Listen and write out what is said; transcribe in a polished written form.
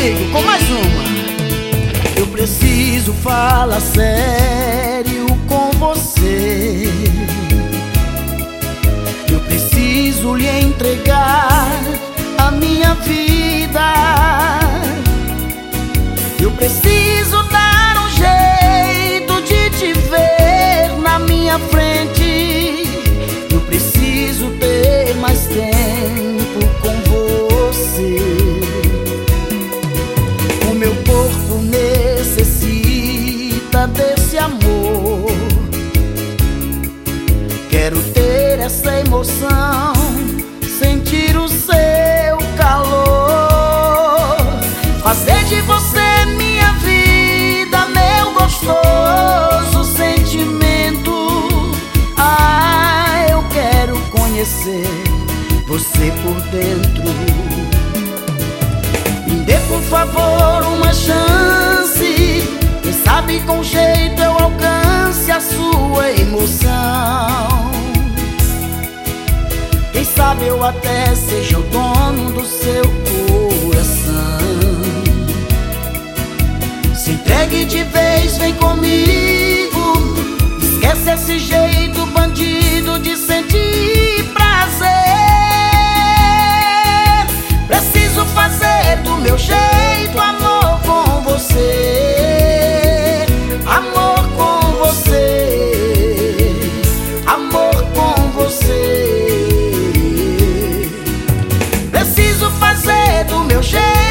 comigo com mais uma. Eu preciso falar sério com você. Eu preciso lhe entregar a minha vida. Eu preciso dar um jeito de te ver na minha frente. Eu preciso ter mais tempo com você. O meu corpo necessita desse amor. Quero ter essa emoção, sentir o seu calor, fazer de você minha vida, meu gostoso sentimento. Ah, eu quero conhecer você por dentro. Me dê por favor uma chance, quem sabe com jeito eu alcance a sua emoção. Quem sabe eu até seja o dono do seu coração. Se entregue de vez, vem comigo. Esquece esse jeito bandido de sentir prazer. Preciso fazer do meu jeito amor com você. Amor com você. Amor com você. Preciso fazer do meu jeito